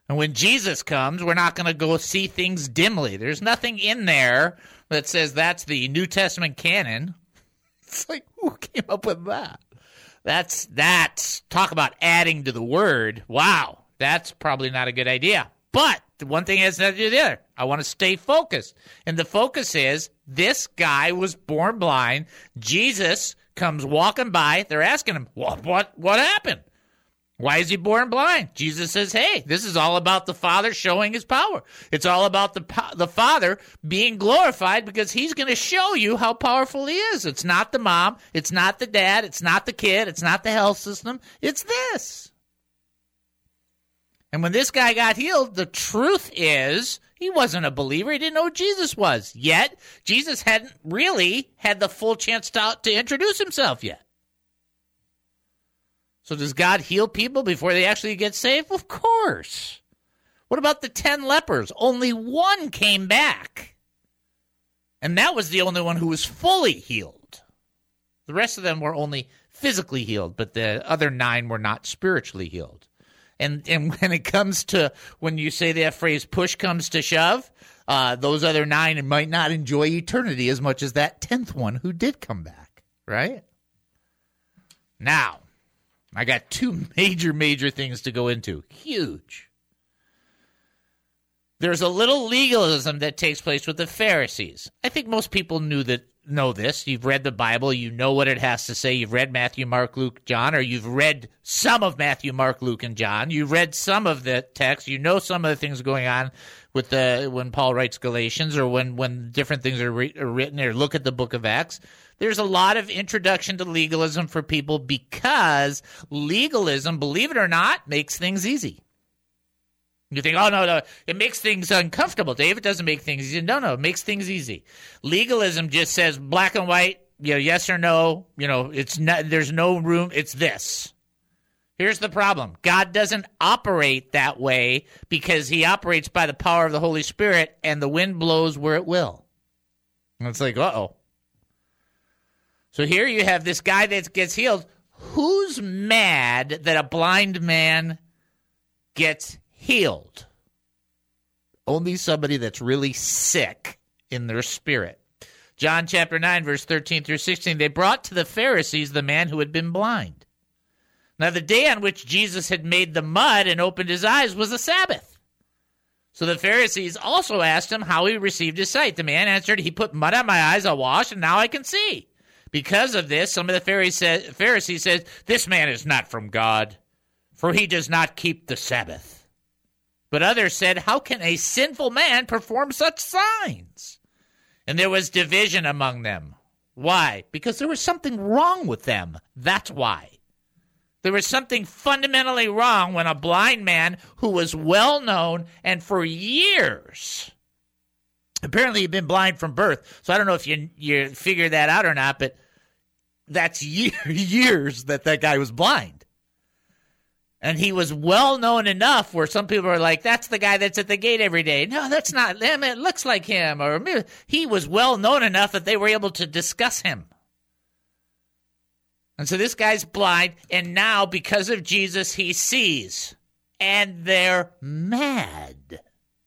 And when Jesus comes, we're not going to go see things dimly. There's nothing in there that says that's the New Testament canon. It's like, who came up with that? That's, that's, talk about adding to the word. Wow, that's probably not a good idea. But the one thing has nothing to do with the other. I want to stay focused. And the focus is this guy was born blind. Jesus comes walking by. They're asking him, what, what, what happened? Why is he born blind? Jesus says, hey, this is all about the Father showing his power. It's all about the the Father being glorified because he's going to show you how powerful he is. It's not the mom. It's not the dad. It's not the kid. It's not the health system. It's this. And when this guy got healed, the truth is he wasn't a believer. He didn't know who Jesus was. Yet, Jesus hadn't really had the full chance to, to introduce himself yet. So does God heal people before they actually get saved? Of course. What about the ten lepers? Only one came back. And that was the only one who was fully healed. The rest of them were only physically healed, but the other nine were not spiritually healed. And and when it comes to, when you say that phrase, push comes to shove, uh, those other nine might not enjoy eternity as much as that tenth one who did come back, right? Now, I got two major, major things to go into. Huge. There's a little legalism that takes place with the Pharisees. I think most people knew that know this. You've read the Bible. You know what it has to say. You've read Matthew, Mark, Luke, John, or you've read some of Matthew, Mark, Luke, and John. You've read some of the text. You know some of the things going on with the when Paul writes Galatians, or when, when different things are, re- are written, or look at the book of Acts. There's a lot of introduction to legalism for people because legalism, believe it or not, makes things easy. You think, oh, no, no, it makes things uncomfortable. David doesn't make things easy. No, no, it makes things easy. Legalism just says black and white, you know, yes or no. You know, it's not, there's no room. It's this. Here's the problem. God doesn't operate that way because he operates by the power of the Holy Spirit, and the wind blows where it will. And it's like, uh-oh. So here you have this guy that gets healed. Who's mad that a blind man gets healed? Only somebody that's really sick in their spirit. John chapter nine, verse thirteen through sixteen, they brought to the Pharisees the man who had been blind. Now the day on which Jesus had made the mud and opened his eyes was a Sabbath. So the Pharisees also asked him how he received his sight. The man answered, he put mud on my eyes, I washed, and now I can see. Because of this, some of the Pharisees said, this man is not from God, for he does not keep the Sabbath. But others said, how can a sinful man perform such signs? And there was division among them. Why? Because there was something wrong with them. That's why. There was something fundamentally wrong when a blind man who was well known and for years, apparently he'd been blind from birth. So I don't know if you you figured that out or not, but that's year, years that that guy was blind. And he was well known enough where some people are like, that's the guy that's at the gate every day. No, that's not him. It looks like him. Or he was well known enough that they were able to discuss him. And so this guy's blind, and now because of Jesus, he sees. And they're mad.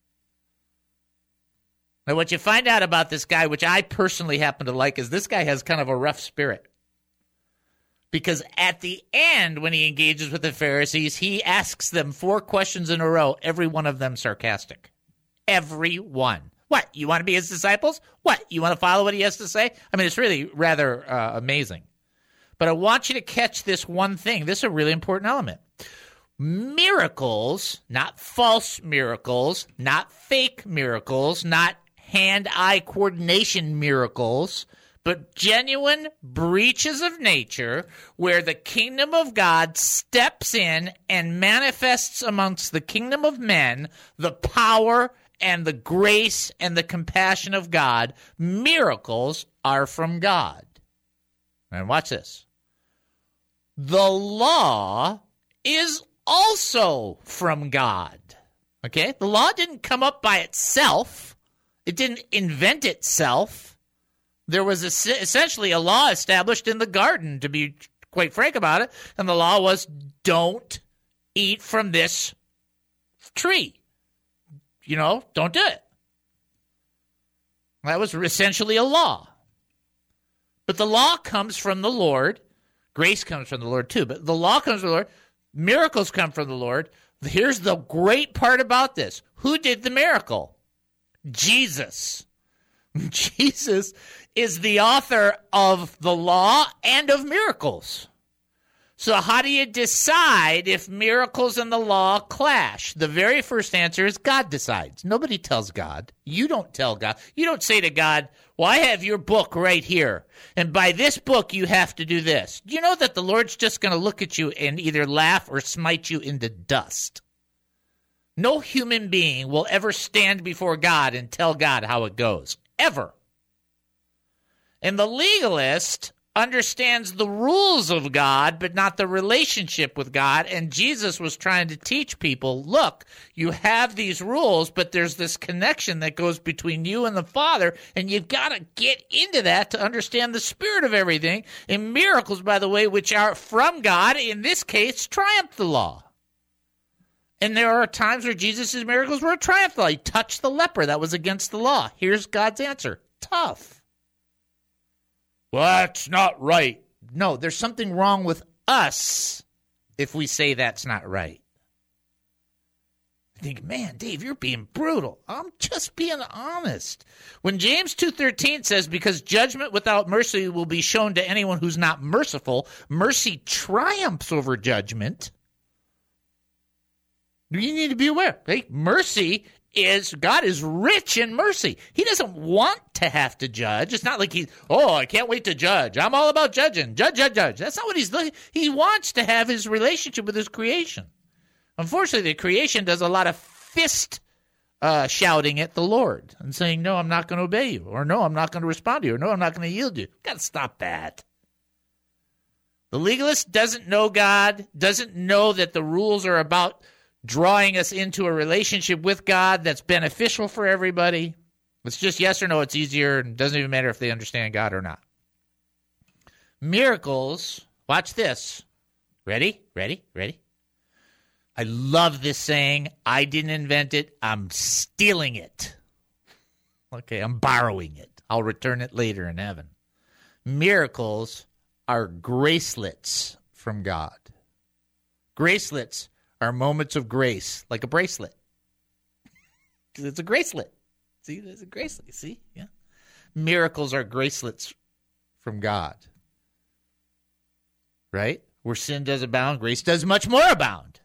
Now, what you find out about this guy, which I personally happen to like, is this guy has kind of a rough spirit. Because at the end, when he engages with the Pharisees, he asks them four questions in a row, every one of them sarcastic. Every one. What, you want to be his disciples? What, you want to follow what he has to say? I mean, it's really rather uh, amazing. But I want you to catch this one thing. This is a really important element. Miracles, not false miracles, not fake miracles, not hand-eye coordination miracles, but genuine breaches of nature where the kingdom of God steps in and manifests amongst the kingdom of men the power and the grace and the compassion of God. Miracles are from God. And watch this. The law is also from God. Okay? The law didn't come up by itself. It didn't invent itself. There was a, essentially a law established in the garden, to be quite frank about it, and the law was don't eat from this tree. You know, don't do it. That was essentially a law. But the law comes from the Lord. Grace comes from the Lord too. But the law comes from the Lord. Miracles come from the Lord. Here's the great part about this. Who did the miracle? Jesus. Jesus is the author of the law and of miracles. So how do you decide if miracles and the law clash? The very first answer is God decides. Nobody tells God. You don't tell God. You don't say to God, well, I have your book right here, and by this book you have to do this. Do you know that the Lord's just going to look at you and either laugh or smite you into dust? No human being will ever stand before God and tell God how it goes. Ever. And the legalist understands the rules of God, but not the relationship with God. And Jesus was trying to teach people, look, you have these rules, but there's this connection that goes between you and the Father, and you've got to get into that to understand the spirit of everything. And miracles, by the way, which are from God, in this case, triumph the law. And there are times where Jesus' miracles were a triumph law. He touched the leper. That was against the law. Here's God's answer. Tough. Well, that's not right. No, there's something wrong with us if we say that's not right. I think, man, Dave, you're being brutal. I'm just being honest. When James two thirteen says, because judgment without mercy will be shown to anyone who's not merciful, mercy triumphs over judgment. You need to be aware. Okay? Mercy is, God is rich in mercy. He doesn't want to have to judge. It's not like he's, oh, I can't wait to judge. I'm all about judging. Judge, judge, judge. That's not what he's looking. He wants to have his relationship with his creation. Unfortunately, the creation does a lot of fist uh, shouting at the Lord and saying, no, I'm not going to obey you, or no, I'm not going to respond to you, or no, I'm not going to yield you. Got to stop that. The legalist doesn't know God, doesn't know that the rules are about drawing us into a relationship with God that's beneficial for everybody. It's just yes or no. It's easier, and it doesn't even matter if they understand God or not. Miracles, watch this. Ready? Ready? Ready? I love this saying. I didn't invent it. I'm stealing it. Okay, I'm borrowing it. I'll return it later in heaven. Miracles are gracelets from God. Gracelets are moments of grace, like a bracelet. Because it's a gracelet. See, there's a bracelet. You see? Yeah. Miracles are gracelets from God. Right? Where sin does abound, grace does much more abound.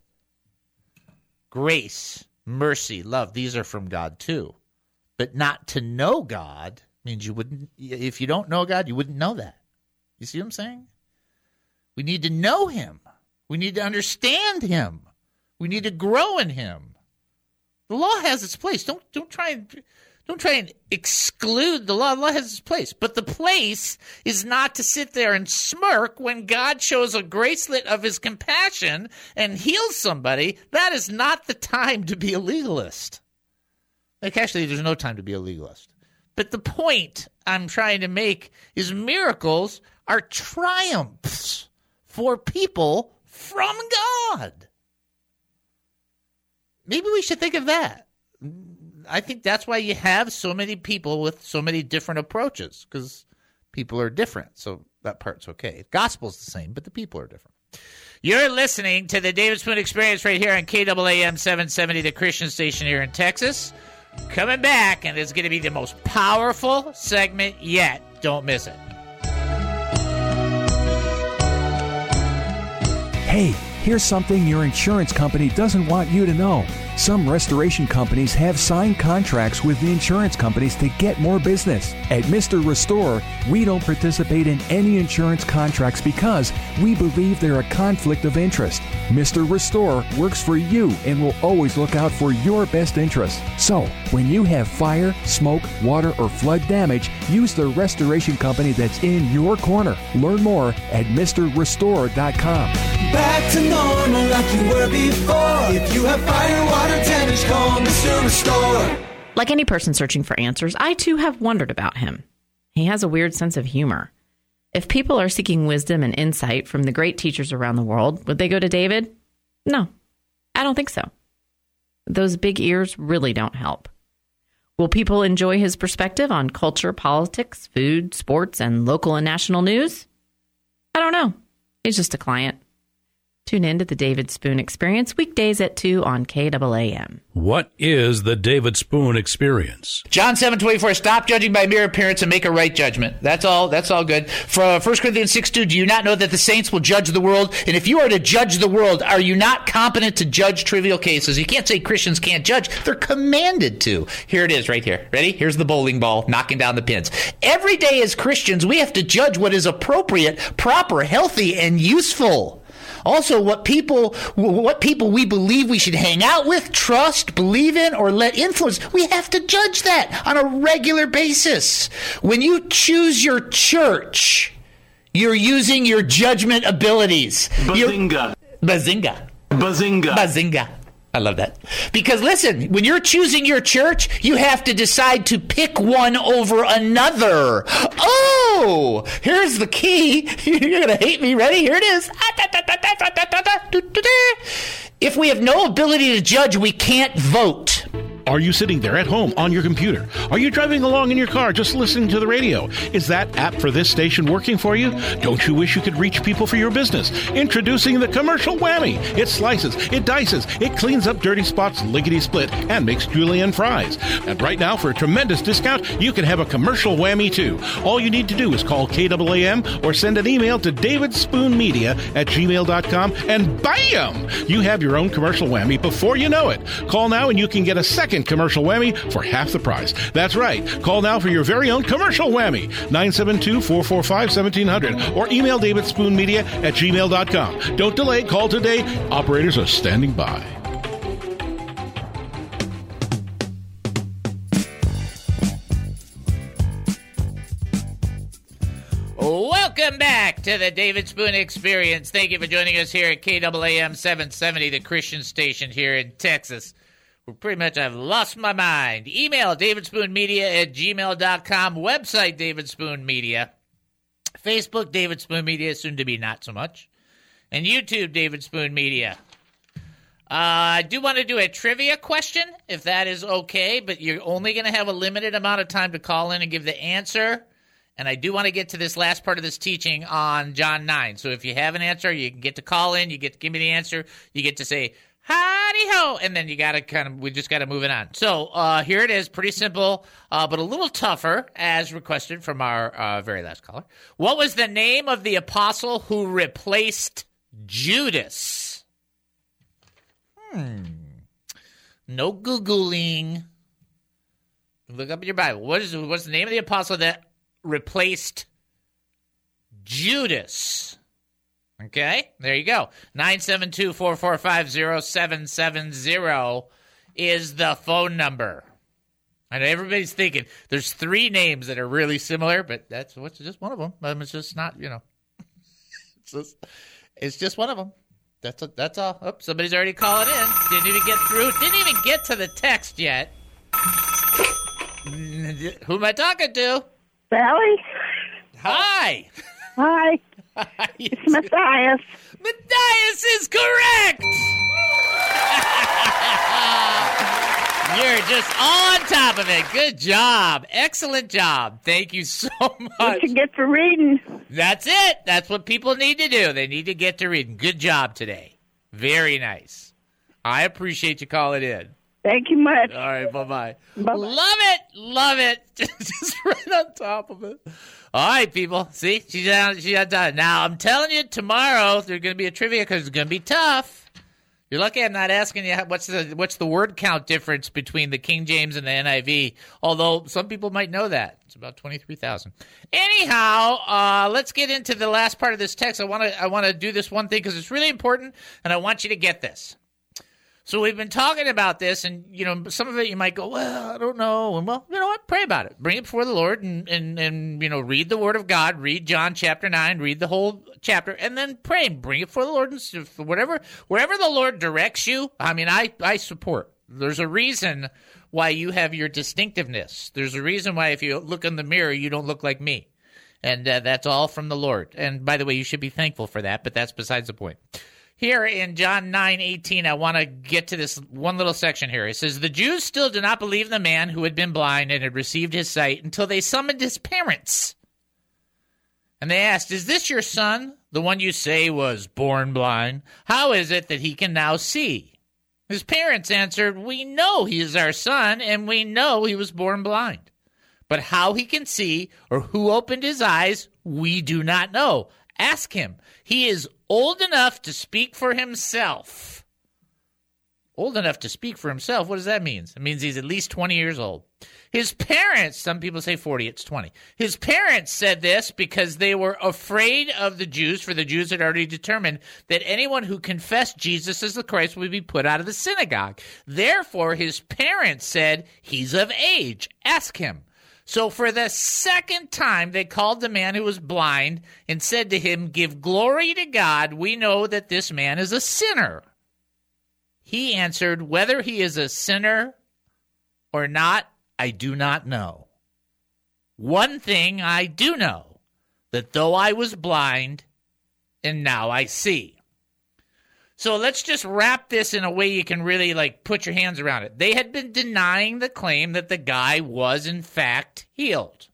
Grace, mercy, love, these are from God too. But not to know God means you wouldn't, if you don't know God, you wouldn't know that. You see what I'm saying? We need to know him. We need to understand him. We need to grow in him. The law has its place. Don't don't try and don't try and exclude the law. The law has its place. But the place is not to sit there and smirk when God shows a gracelet of his compassion and heals somebody. That is not the time to be a legalist. Like, actually, there's no time to be a legalist. But the point I'm trying to make is miracles are triumphs for people from God. Maybe we should think of that. I think that's why you have so many people with so many different approaches, because people are different. So that part's okay. Gospel's the same, but the people are different. You're listening to the David Spoon Experience right here on K A A M seven seventy, the Christian station here in Texas. Coming back, and it's going to be the most powerful segment yet. Don't miss it. Hey, here's something your insurance company doesn't want you to know. Some restoration companies have signed contracts with the insurance companies to get more business. At Mister Restore, we don't participate in any insurance contracts because we believe they're a conflict of interest. Mister Restore works for you and will always look out for your best interests. So, when you have fire, smoke, water, or flood damage, use the restoration company that's in your corner. Learn more at Mr Restore dot com. Back to normal like you were before. If you have fire, water damage, call Mister Restore. Like any person searching for answers, I too have wondered about him. He has a weird sense of humor. If people are seeking wisdom and insight from the great teachers around the world, would they go to David? No, I don't think so. Those big ears really don't help. Will people enjoy his perspective on culture, politics, food, sports, and local and national news? I don't know. He's just a client. Tune in to the David Spoon Experience weekdays at two on K A A M. What is the David Spoon Experience? John seven twenty-four, stop judging by mere appearance and make a right judgment. That's all That's all good. For First Corinthians six two, do you not know that the saints will judge the world? And if you are to judge the world, are you not competent to judge trivial cases? You can't say Christians can't judge. They're commanded to. Here it is right here. Ready? Here's the bowling ball knocking down the pins. Every day as Christians, we have to judge what is appropriate, proper, healthy, and useful. Also, what people what people we believe we should hang out with, trust, believe in, or let influence, we have to judge that on a regular basis. When you choose your church, you're using your judgment abilities. Bazinga. You're, bazinga. Bazinga. Bazinga. I love that. Because listen, when you're choosing your church, you have to decide to pick one over another. Oh, here's the key. You're going to hate me. Ready? Here it is. If we have no ability to judge, we can't vote. Are you sitting there at home on your computer? Are you driving along in your car just listening to the radio? Is that app for this station working for you? Don't you wish you could reach people for your business? Introducing the Commercial Whammy. It slices, it dices, it cleans up dirty spots lickety-split and makes julienne fries. And right now, for a tremendous discount, you can have a Commercial Whammy too. All you need to do is call K A A M or send an email to davidspoonmedia at gmail dot com and bam! You have your own Commercial Whammy before you know it. Call now and you can get a second Commercial Whammy for half the price. That's right. Call now for your very own Commercial Whammy. nine seven two, four four five, one seven zero zero or email davidspoonmedia at gmail dot com. Don't delay. Call today. Operators are standing by. Welcome back to the David Spoon Experience. Thank you for joining us here at K A A M seven seventy, the Christian station here in Texas. Well, pretty much I've lost my mind. Email davidspoonmedia at gmail dot com. Website David Spoon Media. Facebook David Spoon Media, soon to be not so much. And YouTube David Spoon Media. Uh, I do want to do a trivia question, if that is okay, but you're only going to have a limited amount of time to call in and give the answer. And I do want to get to this last part of this teaching on John nine. So if you have an answer, you can get to call in, you get to give me the answer, you get to say, howdy ho, and then you got to kind of, we just got to move it on. So uh, here it is, pretty simple, uh, but a little tougher, as requested from our uh, very last caller. What was the name of the apostle who replaced Judas? Hmm. No Googling. Look up in your Bible. What is what's the name of the apostle that replaced Judas? Okay, there you go. nine seven two, four four five, zero seven seven zero is the phone number. I know everybody's thinking there's three names that are really similar, but that's what's just one of them. Um, it's just not, you know, it's just, it's just one of them. That's a, that's all. Oh, somebody's already calling in. Didn't even get through. Didn't even get to the text yet. Who am I talking to? Sally. Hi. Hi. It's Matthias. Matthias is correct. You're just on top of it. Good job. Excellent job. Thank you so much. What you get for reading. That's it. That's what people need to do. They need to get to reading. Good job today. Very nice. I appreciate you calling in. Thank you much. All right, bye-bye. Bye-bye. Love it. Love it. Just right on top of it. All right, people. See, she's on, she's on time. Now, I'm telling you, tomorrow there's going to be a trivia because it's going to be tough. You're lucky I'm not asking you what's the what's the word count difference between the King James and the N I V, although some people might know that. It's about twenty-three thousand. Anyhow, uh, let's get into the last part of this text. I want to I want to do this one thing because it's really important, and I want you to get this. So we've been talking about this, and, you know, some of it you might go, well, I don't know. And, well, you know what? Pray about it. Bring it before the Lord and, and, and, you know, read the Word of God. Read John chapter nine. Read the whole chapter. And then pray. Bring it before the Lord. And whatever, wherever the Lord directs you, I mean, I, I support. There's a reason why you have your distinctiveness. There's a reason why if you look in the mirror, you don't look like me. And uh, that's all from the Lord. And, by the way, you should be thankful for that, but that's besides the point. Here in John nine eighteen, I want to get to this one little section here. It says, the Jews still did not believe the man who had been blind and had received his sight until they summoned his parents. And they asked, is this your son, the one you say was born blind? How is it that he can now see? His parents answered, we know he is our son, and we know he was born blind. But how he can see or who opened his eyes, we do not know. Ask him. He is old enough to speak for himself. Old enough to speak for himself? What does that mean? It means he's at least twenty years old. His parents, some people say forty, it's twenty. His parents said this because they were afraid of the Jews, for the Jews had already determined that anyone who confessed Jesus as the Christ would be put out of the synagogue. Therefore, his parents said, he's of age. Ask him. So for the second time, they called the man who was blind and said to him, give glory to God. We know that this man is a sinner. He answered, whether he is a sinner or not, I do not know. One thing I do know, that though I was blind, and now I see. So let's just wrap this in a way you can really, like, put your hands around it. They had been denying the claim that the guy was, in fact, healed.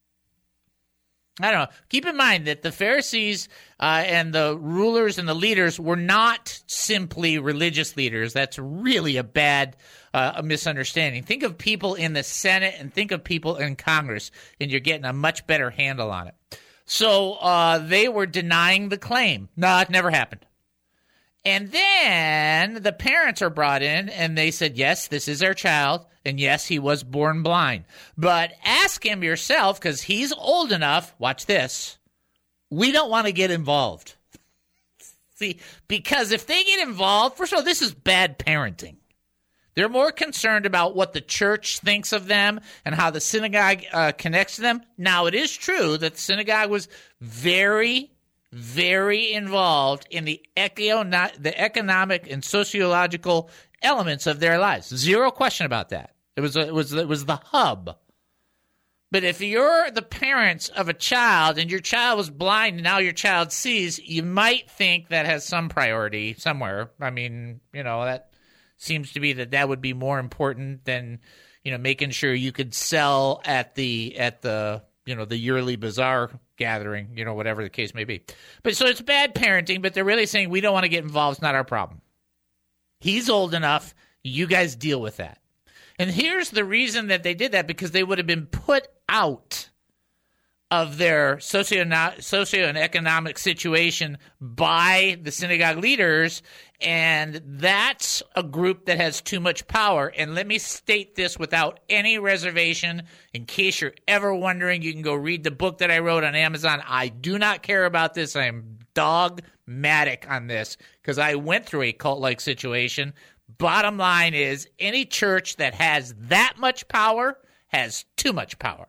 I don't know. Keep in mind that the Pharisees uh, and the rulers and the leaders were not simply religious leaders. That's really a bad uh, misunderstanding. Think of people in the Senate and think of people in Congress, and you're getting a much better handle on it. So uh, they were denying the claim. No, it never happened. And then the parents are brought in, and they said, yes, this is our child, and yes, he was born blind. But ask him yourself, because he's old enough, watch this, we don't want to get involved. See, because if they get involved, first of all, this is bad parenting. They're more concerned about what the church thinks of them and how the synagogue uh, connects to them. Now, it is true that the synagogue was very very involved in the, eco- the economic and sociological elements of their lives. Zero question about that. It was, it was, it was the hub. But if you're the parents of a child and your child was blind and now your child sees, you might think that has some priority somewhere. I mean, you know, that seems to be that that would be more important than, you know, making sure you could sell at the, at the, you know, the yearly bazaar gathering, you know, whatever the case may be. But so it's bad parenting, but they're really saying we don't want to get involved. It's not our problem. He's old enough. You guys deal with that. And here's the reason that they did that, because they would have been put out of their socio socio and economic situation by the synagogue leaders, and that's a group that has too much power. And let me state this without any reservation, in case you're ever wondering. You can go read the book that I wrote on Amazon. I do not care about this. I am dogmatic on this because I went through a cult-like situation. Bottom line is, any church that has that much power has too much power.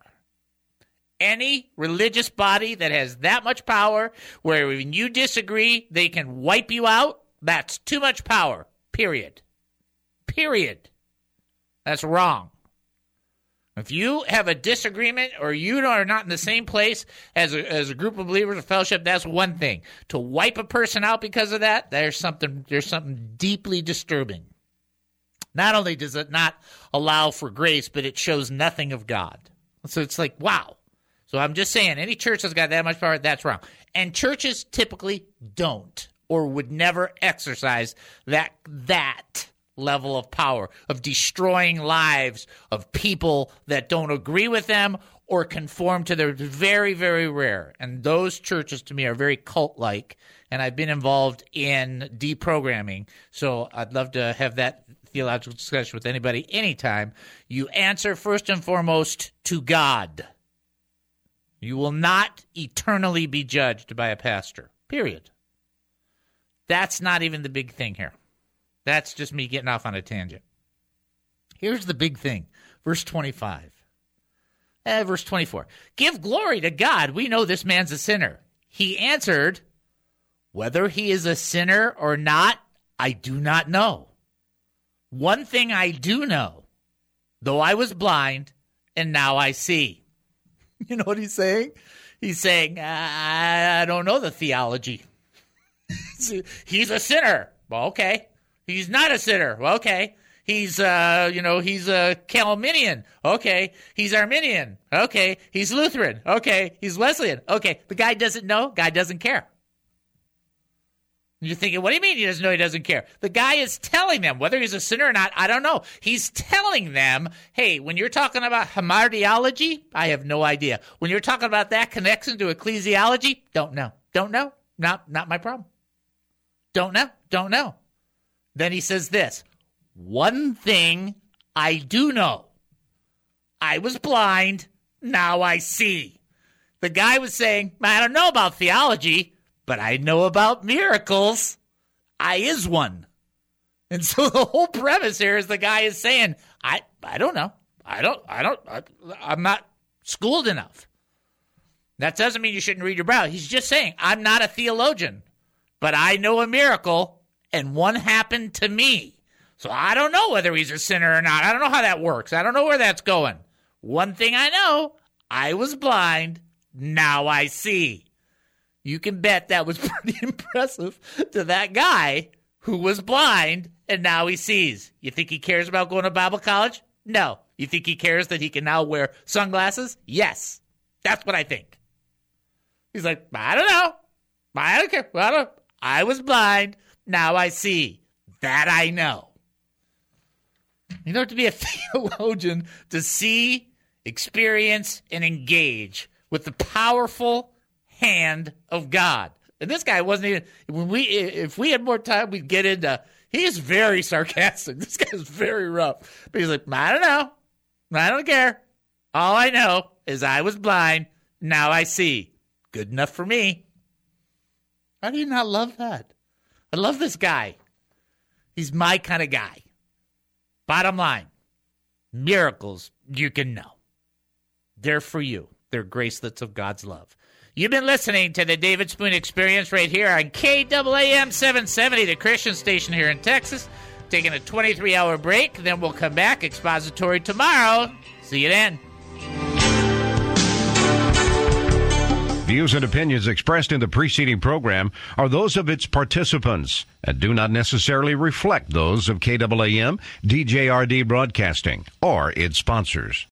Any religious body that has that much power, where when you disagree, they can wipe you out, that's too much power, period. Period. That's wrong. If you have a disagreement or you are not in the same place as a, as a group of believers or fellowship, that's one thing. To wipe a person out because of that, there's something, there's something deeply disturbing. Not only does it not allow for grace, but it shows nothing of God. So it's like, wow. So I'm just saying, any church that's got that much power, that's wrong. And churches typically don't or would never exercise that that level of power, of destroying lives of people that don't agree with them or conform to their, very, very rare. And those churches, to me, are very cult-like, and I've been involved in deprogramming. So I'd love to have that theological discussion with anybody anytime. You answer first and foremost to God. You will not eternally be judged by a pastor, period. That's not even the big thing here. That's just me getting off on a tangent. Here's the big thing. Verse twenty-five. Eh, verse twenty-four. Give glory to God. We know this man's a sinner. He answered, whether he is a sinner or not, I do not know. One thing I do know, though I was blind, and now I see. You know what he's saying? He's saying, I don't know the theology. He's a sinner. Well, okay. He's not a sinner. Well, okay. He's, uh, you know, he's a Calvinian. Okay. He's Arminian. Okay. He's Lutheran. Okay. He's Wesleyan. Okay. The guy doesn't know. Guy doesn't care. You're thinking, what do you mean he doesn't know? He doesn't care. The guy is telling them, whether he's a sinner or not, I don't know. He's telling them, hey, when you're talking about hamartiology, I have no idea. When you're talking about that connection to ecclesiology, don't know. Don't know. Not, not my problem. Don't know. Don't know. Then he says this, one thing I do know. I was blind. Now I see. The guy was saying, I don't know about theology, but I know about miracles. I is one. And so the whole premise here is the guy is saying, I I don't know. I don't, I don't, I, I'm not schooled enough. That doesn't mean you shouldn't read your Bible. He's just saying, I'm not a theologian, but I know a miracle, and one happened to me. So I don't know whether he's a sinner or not. I don't know how that works. I don't know where that's going. One thing I know, I was blind. Now I see. You can bet that was pretty impressive to that guy who was blind and now he sees. You think he cares about going to Bible college? No. You think he cares that he can now wear sunglasses? Yes. That's what I think. He's like, I don't know. I don't care. I, don't. I was blind. Now I see. That I know. You don't have to be a theologian to see, experience, and engage with the powerful hand of God. And this guy wasn't even, when we, if we had more time, we'd get into, he is very sarcastic. This guy is very rough. But he's like, I don't know. I don't care. All I know is I was blind. Now I see. Good enough for me. How do you not love that? I love this guy. He's my kind of guy. Bottom line, miracles you can know. They're for you. They're gracelets of God's love. You've been listening to the David Spoon Experience right here on K A A M seven seventy, the Christian station here in Texas. Taking a twenty-three hour break, then we'll come back. Expository tomorrow. See you then. Views and opinions expressed in the preceding program are those of its participants and do not necessarily reflect those of K A A M, D J R D Broadcasting, or its sponsors.